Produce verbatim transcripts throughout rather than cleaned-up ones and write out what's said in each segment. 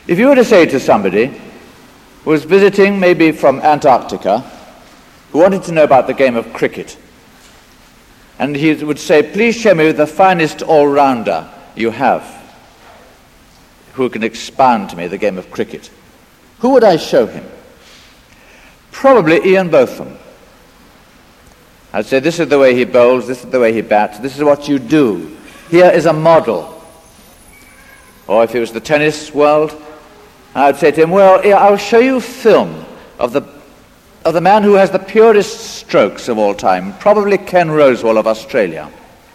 If you were to say to somebody who was visiting maybe from Antarctica, who wanted to know about the game of cricket, and he would say, please show me the finest all-rounder you have who can expound to me the game of cricket, who would I show him? Probably Ian Botham. I'd say, this is the way he bowls, this is the way he bats, this is what you do. Here is a model. Or if it was the tennis world, I'd say to him, well, yeah, I'll show you film of the of the man who has the purest strokes of all time, probably Ken Rosewall of Australia.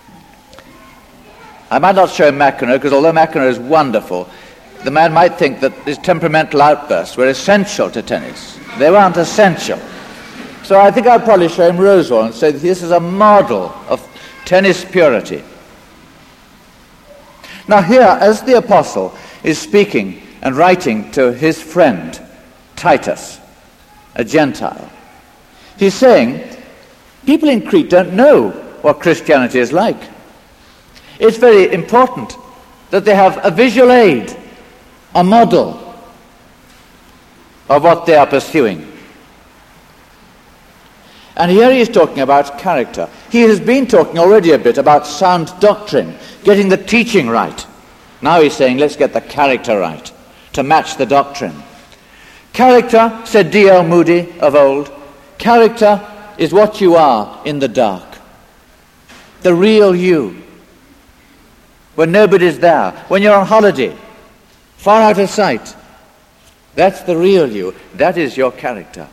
I might not show him McEnroe, because although McEnroe is wonderful, the man might think that his temperamental outbursts were essential to tennis. They weren't essential. So I think I'd probably show him Rosewall and say this is a model of tennis purity. Now here, as the apostle is speaking and writing to his friend Titus, a Gentile, he's saying, people in Crete don't know what Christianity is like. It's very important that they have a visual aid, a model of what they are pursuing. And here he is talking about character. He has been talking already a bit about sound doctrine, getting the teaching right. Now he's saying, let's get the character right to match the doctrine. Character, said D L Moody of old, character is what you are in the dark. The real you. When nobody's there, when you're on holiday, far out of sight. That's the real you. That is your character.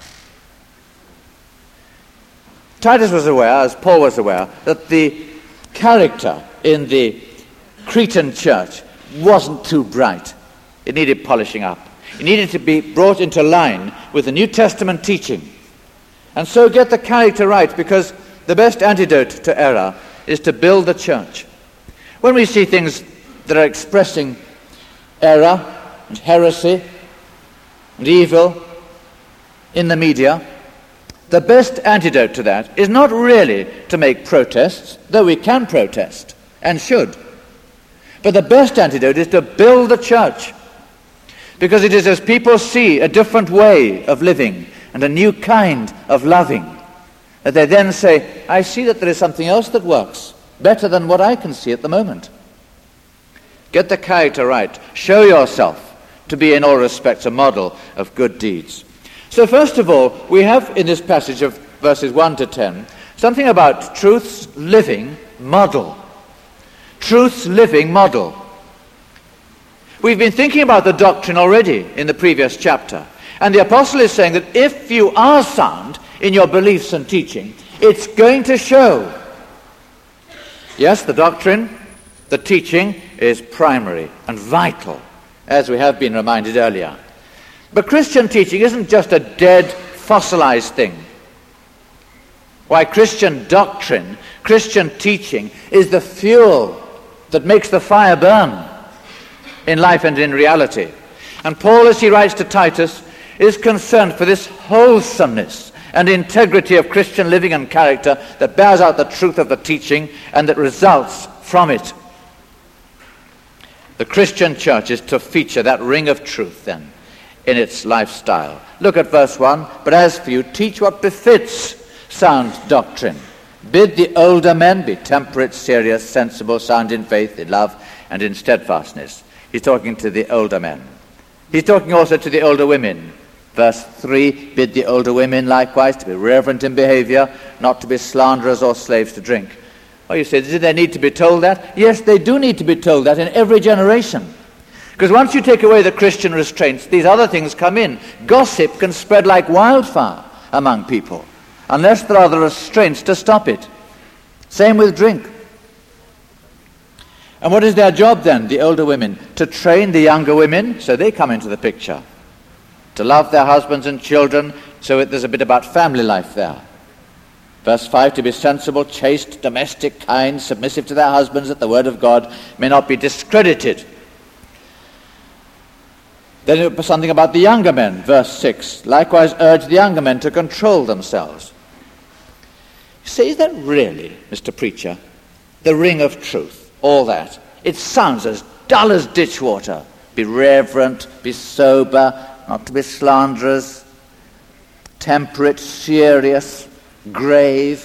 Titus was aware, as Paul was aware, that the character in the Cretan church wasn't too bright. It needed polishing up. It needed to be brought into line with the New Testament teaching. And so get the character right, because the best antidote to error is to build the church. When we see things that are expressing error and heresy and evil in the media, the best antidote to that is not really to make protests, though we can protest and should. But the best antidote is to build the church. Because it is as people see a different way of living and a new kind of loving, that they then say, I see that there is something else that works better than what I can see at the moment. Get the character right. Show yourself to be in all respects a model of good deeds. So first of all, we have in this passage of verses one to ten, something about truth's living model. Truth's living model. We've been thinking about the doctrine already in the previous chapter. And the apostle is saying that if you are sound in your beliefs and teaching, it's going to show. Yes, the doctrine, the teaching is primary and vital, as we have been reminded earlier. But Christian teaching isn't just a dead, fossilized thing. Why, Christian doctrine, Christian teaching is the fuel that makes the fire burn in life and in reality. And Paul, as he writes to Titus, is concerned for this wholesomeness and integrity of Christian living and character that bears out the truth of the teaching and that results from it. The Christian church is to feature that ring of truth then in its lifestyle. Look at verse one. But as for you, teach what befits sound doctrine. Bid the older men be temperate, serious, sensible, sound in faith, in love, and in steadfastness. He's talking to the older men. He's talking also to the older women. Verse three, bid the older women likewise to be reverent in behavior, not to be slanderers or slaves to drink. Oh, you say, do they need to be told that? Yes, they do need to be told that in every generation. Because once you take away the Christian restraints, these other things come in. Gossip can spread like wildfire among people, unless there are the restraints to stop it. Same with drink. And what is their job then, the older women? To train the younger women, so they come into the picture. To love their husbands and children, so that there's a bit about family life there. Verse five, to be sensible, chaste, domestic, kind, submissive to their husbands, that the word of God may not be discredited. Then something about the younger men, verse six. Likewise urge the younger men to control themselves. You say, is that really, Mister Preacher, the ring of truth? All that. It sounds as dull as ditch water. be reverent, be sober, not to be slanderers, temperate, serious, grave,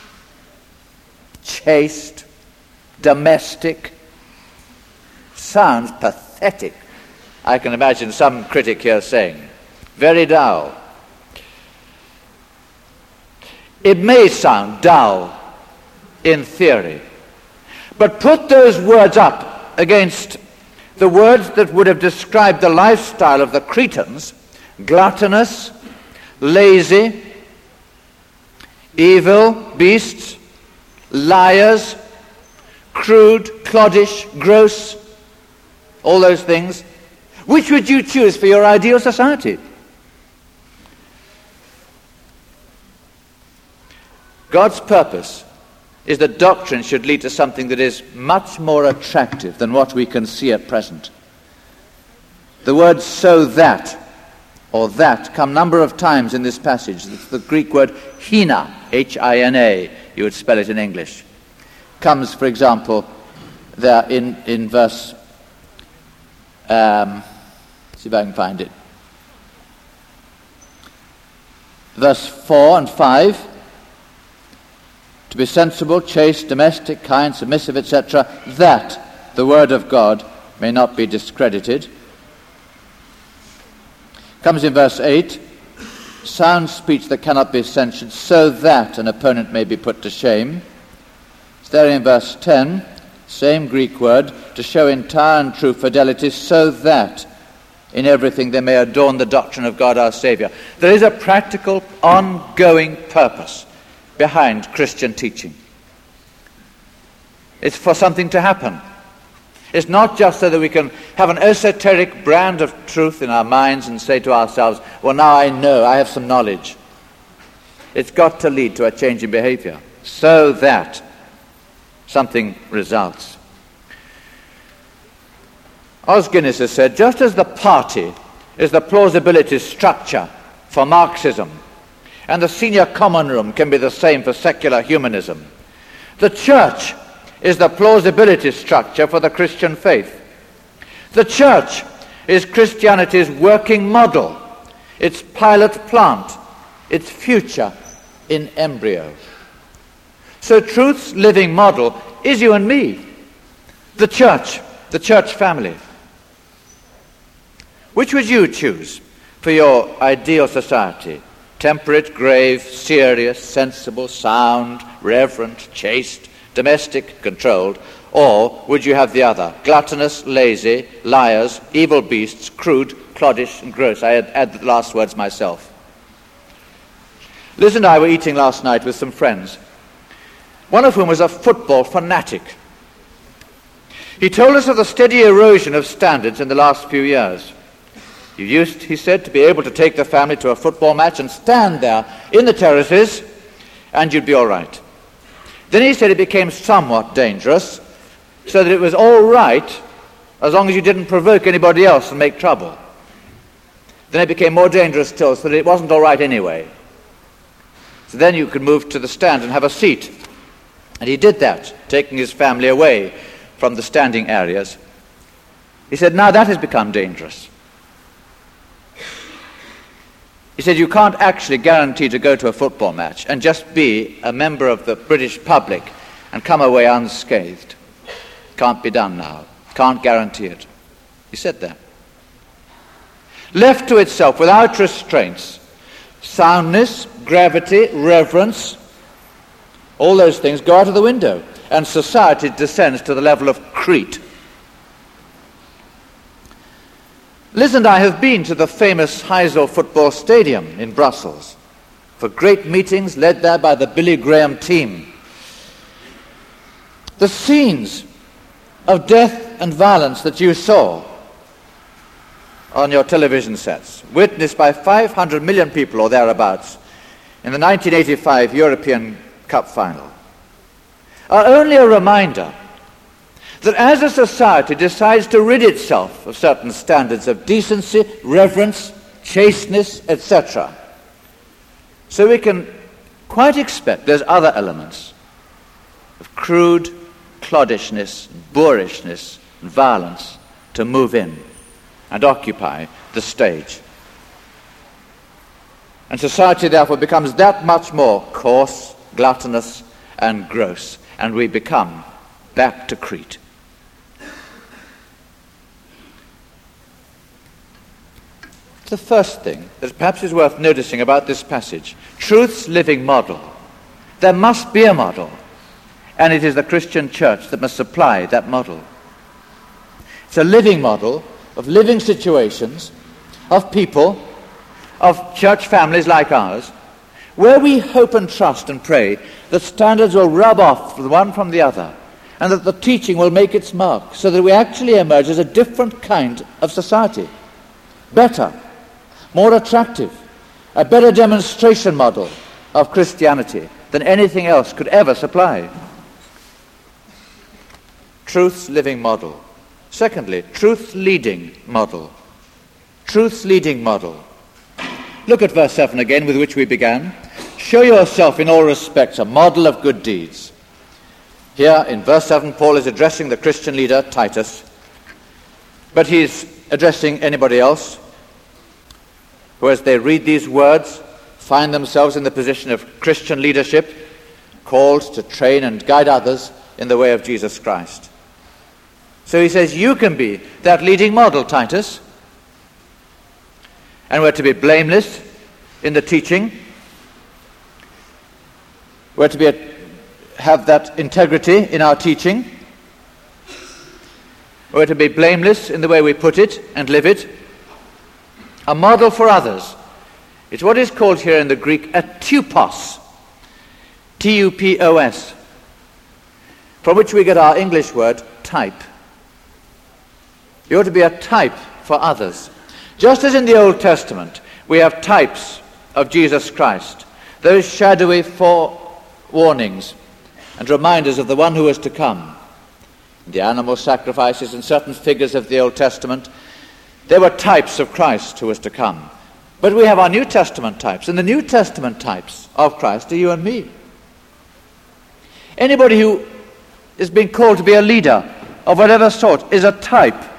chaste, domestic. Sounds pathetic. I can imagine some critic here saying, very dull. It may sound dull in theory, but put those words up against the words that would have described the lifestyle of the Cretans: gluttonous, lazy, evil, beasts, liars, crude, cloddish, gross, all those things. Which would you choose for your ideal society? God's purpose is that doctrine should lead to something that is much more attractive than what we can see at present. The words "so that" or "that" come a number of times in this passage. It's the Greek word hina, H I N A, you would spell it in English. Comes, for example, there in, in verse, um, see if I can find it. Verse four and five. To be sensible, chaste, domestic, kind, submissive, et cetera, that the word of God may not be discredited. Comes in verse eight, sound speech that cannot be censured, so that an opponent may be put to shame. It's there in verse ten, same Greek word, to show entire and true fidelity, so that in everything they may adorn the doctrine of God our Saviour. There is a practical, ongoing purpose behind Christian teaching. It's for something to happen. It's not just so that we can have an esoteric brand of truth in our minds and say to ourselves, well, now I know, I have some knowledge. It's got to lead to a change in behavior so that something results. Os Guinness has said, just as the party is the plausibility structure for Marxism, and the senior common room can be the same for secular humanism, the church is the plausibility structure for the Christian faith. The church is Christianity's working model, its pilot plant, its future in embryo. So truth's living model is you and me, the church, the church family. Which would you choose for your ideal society? Temperate, grave, serious, sensible, sound, reverent, chaste, domestic, controlled, or would you have the other? Gluttonous, lazy, liars, evil beasts, crude, cloddish, and gross. I add, add the last words myself. Liz and I were eating last night with some friends, one of whom was a football fanatic. He told us of the steady erosion of standards in the last few years. You used, he said, to be able to take the family to a football match and stand there in the terraces, and you'd be all right. Then he said it became somewhat dangerous, so that it was all right as long as you didn't provoke anybody else and make trouble. Then it became more dangerous still, so that it wasn't all right anyway. So then you could move to the stand and have a seat. And he did that, taking his family away from the standing areas. He said, now that has become dangerous. He said, you can't actually guarantee to go to a football match and just be a member of the British public and come away unscathed. Can't be done now. Can't guarantee it. He said that. Left to itself, without restraints, soundness, gravity, reverence, all those things go out of the window, and society descends to the level of Crete. Liz and I have been to the famous Heysel football stadium in Brussels for great meetings led there by the Billy Graham team. The scenes of death and violence that you saw on your television sets, witnessed by five hundred million people or thereabouts in the nineteen eighty-five European Cup final, are only a reminder that as a society decides to rid itself of certain standards of decency, reverence, chasteness, et cetera, so we can quite expect there's other elements of crude cloddishness, boorishness, and violence to move in. and occupy the stage. And society therefore becomes that much more coarse, gluttonous, and gross, and we become Baptocrete. The first thing that perhaps is worth noticing about this passage, truth's living model. There must be a model, and it is the Christian church that must supply that model. It's a living model of living situations, of people, of church families like ours, where we hope and trust and pray that standards will rub off the one from the other, and that the teaching will make its mark, so that we actually emerge as a different kind of society. Better, more attractive, a better demonstration model of Christianity than anything else could ever supply. Truth's living model. Secondly, truth's leading model. Truth's leading model. Look at verse seven again, with which we began. Show yourself in all respects a model of good deeds. Here in verse seven, Paul is addressing the Christian leader, Titus, but he's addressing anybody else who, as they read these words, find themselves in the position of Christian leadership, called to train and guide others in the way of Jesus Christ. So he says, you can be that leading model, Titus. And we're to be blameless in the teaching. We're to be a, have that integrity in our teaching. We're to be blameless in the way we put it and live it. A model for others. It's what is called here in the Greek a tupos. T U P O S. From which we get our English word type. You ought to be a type for others. Just as in the Old Testament, we have types of Jesus Christ, those shadowy forewarnings and reminders of the one who is to come. The animal sacrifices and certain figures of the Old Testament, they were types of Christ who was to come. But we have our New Testament types, and the New Testament types of Christ are you and me. Anybody who is being called to be a leader of whatever sort is a type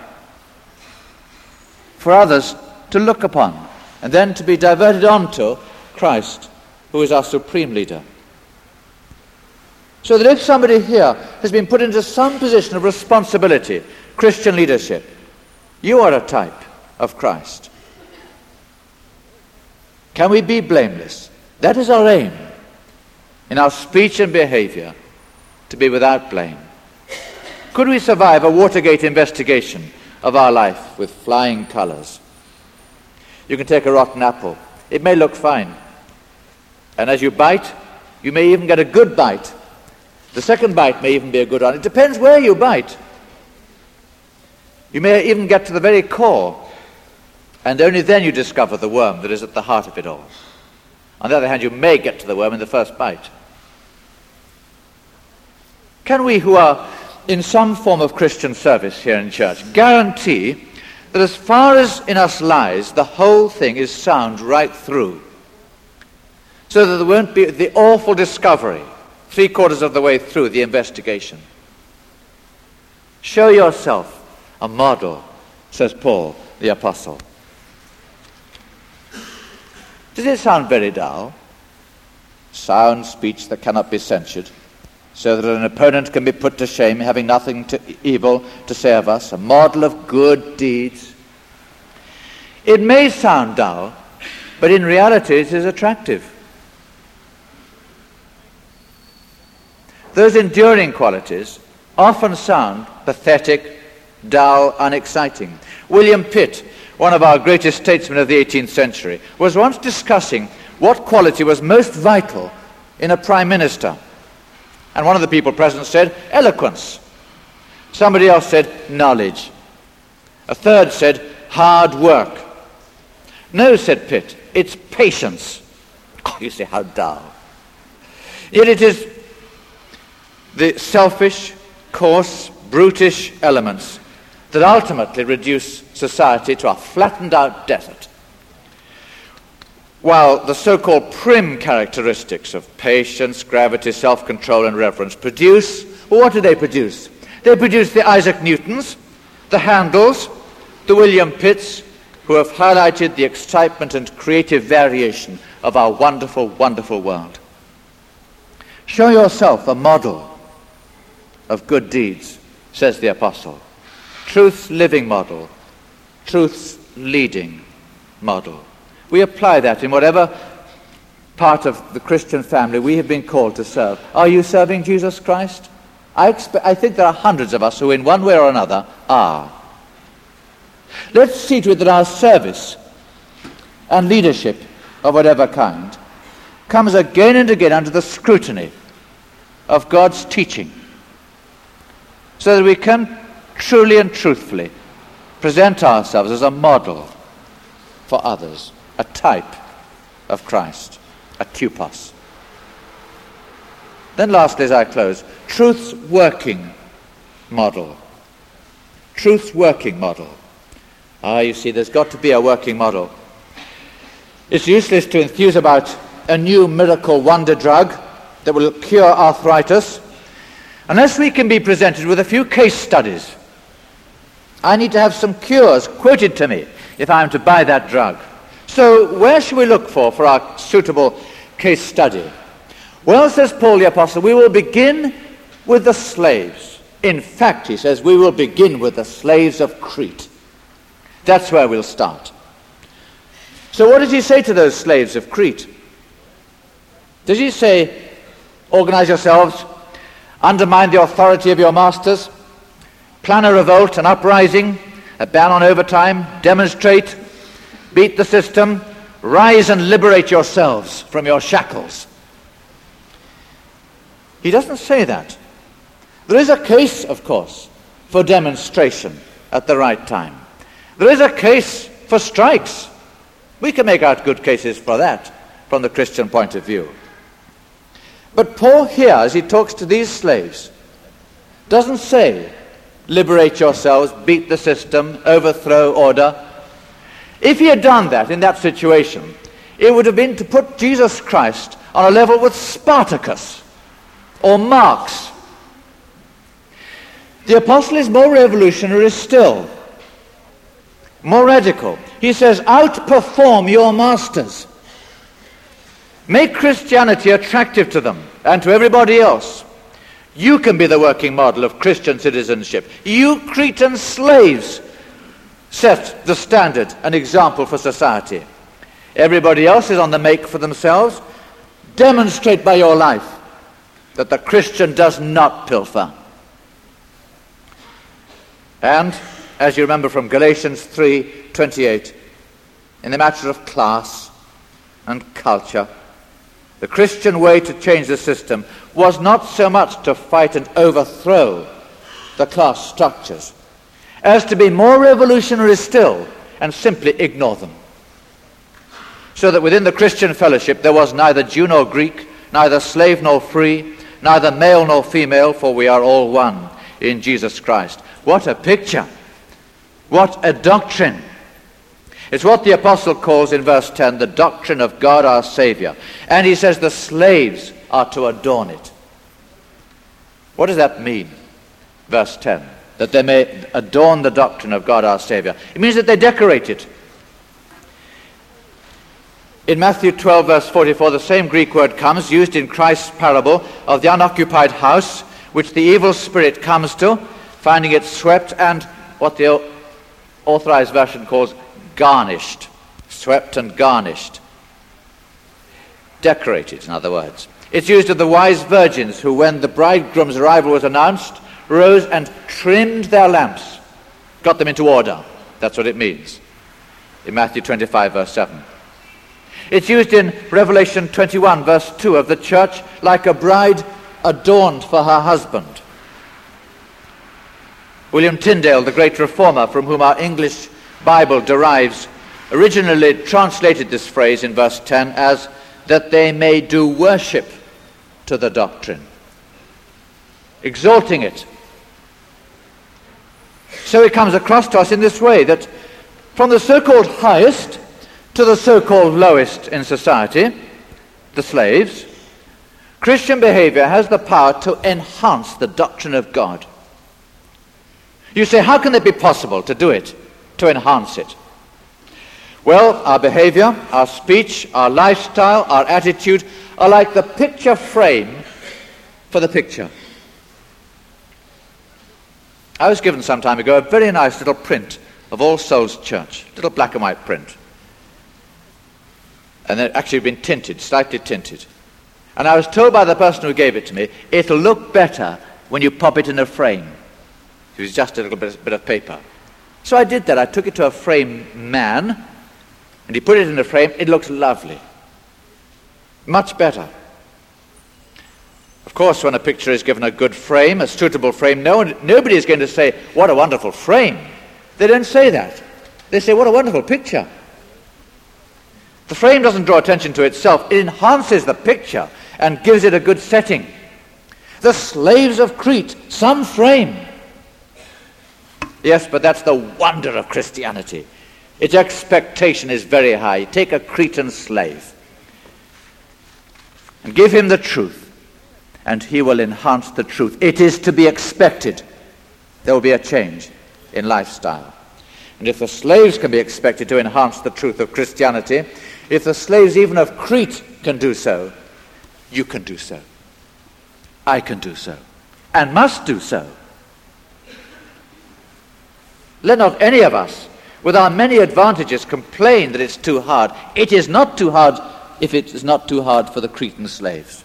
for others to look upon, and then to be diverted on to Christ, who is our supreme leader. So that if somebody here has been put into some position of responsibility, Christian leadership, you are a type of Christ. Can we be blameless? That is our aim, in our speech and behavior, to be without blame. Could we survive a Watergate investigation of our life with flying colors? You can take a rotten apple. It may look fine. And as you bite, you may even get a good bite. The second bite may even be a good one. It depends where you bite. You may even get to the very core, and only then you discover the worm that is at the heart of it all. On the other hand, you may get to the worm in the first bite. Can we, who are in some form of Christian service here in church, guarantee that as far as in us lies, the whole thing is sound right through, so that there won't be the awful discovery three quarters of the way through the investigation? Show yourself a model, says Paul the Apostle. Does it sound very dull? Sound speech that cannot be censured, so that an opponent can be put to shame, having nothing to evil to say of us, a model of good deeds. It may sound dull, but in reality it is attractive. Those enduring qualities often sound pathetic, dull, unexciting. William Pitt, one of our greatest statesmen of the eighteenth century, was once discussing what quality was most vital in a prime minister. And one of the people present said, eloquence. Somebody else said, knowledge. A third said, hard work. No, said Pitt, it's patience. Oh, you say, how dull. Yet it is the selfish, coarse, brutish elements that ultimately reduce society to a flattened out desert. While the so-called prim characteristics of patience, gravity, self-control, and reverence produce, well, what do they produce? They produce the Isaac Newtons, the Handels, the William Pitts, who have highlighted the excitement and creative variation of our wonderful, wonderful world. Show yourself a model of good deeds, says the apostle. Truth's living model, truth's leading model. We apply that in whatever part of the Christian family we have been called to serve. Are you serving Jesus Christ? I, expect, I think there are hundreds of us who in one way or another are. Let's see to it that our service and leadership of whatever kind comes again and again under the scrutiny of God's teaching, so that we can truly and truthfully present ourselves as a model for others, a type of Christ, a typos. Then lastly, as I close, truth's working model. Truth's working model. Ah, you see, there's got to be a working model. It's useless to enthuse about a new miracle wonder drug that will cure arthritis unless we can be presented with a few case studies. I need to have some cures quoted to me if I am to buy that drug. So where should we look for for our suitable case study? Well, says Paul the Apostle, we will begin with the slaves. In fact, he says, we will begin with the slaves of Crete. That's where we'll start. So what does he say to those slaves of Crete? Does he say, organize yourselves, undermine the authority of your masters, plan a revolt, an uprising, a ban on overtime, demonstrate, beat the system, rise and liberate yourselves from your shackles? He doesn't say that. There is a case, of course, for demonstration at the right time. There is a case for strikes. We can make out good cases for that from the Christian point of view. But Paul here, as he talks to these slaves, doesn't say, liberate yourselves, beat the system, overthrow order. If he had done that in that situation, it would have been to put Jesus Christ on a level with Spartacus or Marx. The apostle is more revolutionary still, more radical. He says, outperform your masters. Make Christianity attractive to them and to everybody else. You can be the working model of Christian citizenship. You Cretan slaves set the standard and example for society. Everybody else is on the make for themselves. Demonstrate by your life that the Christian does not pilfer. And, as you remember from Galatians three twenty-eight, in the matter of class and culture, the Christian way to change the system was not so much to fight and overthrow the class structures as to be more revolutionary still and simply ignore them. So that within the Christian fellowship there was neither Jew nor Greek, neither slave nor free, neither male nor female, for we are all one in Jesus Christ. What a picture! What a doctrine! It's what the apostle calls in verse ten the doctrine of God our Savior. And he says the slaves are to adorn it. What does that mean? Verse ten. That they may adorn the doctrine of God our Savior. It means that they decorate it. In Matthew twelve verse forty-four, the same Greek word comes, used in Christ's parable of the unoccupied house, which the evil spirit comes to, finding it swept and what the Authorized Version calls garnished. Swept and garnished. Decorated, in other words. It's used of the wise virgins who, when the bridegroom's arrival was announced, rose and trimmed their lamps, got them into order. That's what it means in Matthew twenty-five verse seven. It's used in Revelation twenty-one verse two of the church like a bride adorned for her husband. William Tyndale, the great reformer from whom our English Bible derives, originally translated this phrase in verse ten as that they may do worship to the doctrine, exalting it. So it comes across to us in this way, that from the so-called highest to the so-called lowest in society, the slaves, Christian behavior has the power to enhance the doctrine of God. You say, how can it be possible to do it? to enhance it? Well, our behavior, our speech, our lifestyle, our attitude are like the picture frame for the picture. I was given some time ago a very nice little print of All Souls Church, little black and white print. And it actually been tinted, slightly tinted. And I was told by the person who gave it to me, it'll look better when you pop it in a frame. It was just a little bit, bit of paper. So I did that. I took it to a frame man, and he put it in a frame. It looks lovely. Much better. Of course, when a picture is given a good frame, a suitable frame, no one, nobody is going to say, what a wonderful frame. They don't say that. They say, what a wonderful picture. The frame doesn't draw attention to itself. It enhances the picture and gives it a good setting. The slaves of Crete, some frame. Yes, but that's the wonder of Christianity. Its expectation is very high. Take a Cretan slave and give him the truth, and he will enhance the truth. It is to be expected. There will be a change in lifestyle. And if the slaves can be expected to enhance the truth of Christianity, if the slaves even of Crete can do so, you can do so. I can do so, and must do so. Let not any of us, with our many advantages, complain that it's too hard. It is not too hard if it is not too hard for the Cretan slaves.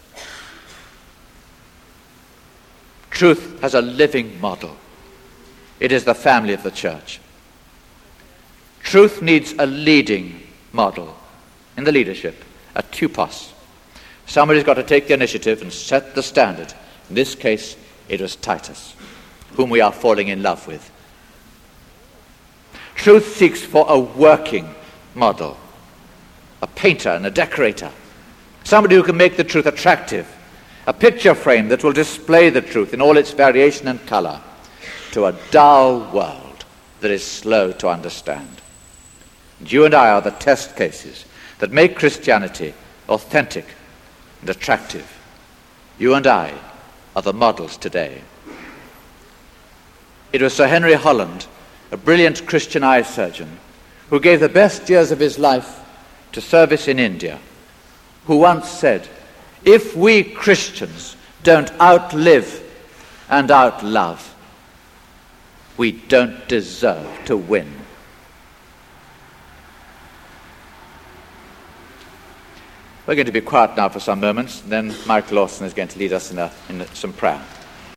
Truth has a living model. It is the family of the church. Truth needs a leading model in the leadership, a tupos. Somebody's got to take the initiative and set the standard. In this case, it was Titus, whom we are falling in love with. Truth seeks for a working model, a painter and a decorator, somebody who can make the truth attractive, a picture frame that will display the truth in all its variation and color to a dull world that is slow to understand. And you and I are the test cases that make Christianity authentic and attractive. You and I are the models today. It was Sir Henry Holland, a brilliant Christian eye surgeon, who gave the best years of his life to service in India, who once said, if we Christians don't outlive and outlove, we don't deserve to win. We're going to be quiet now for some moments, then Michael Lawson is going to lead us in, a, in some prayer.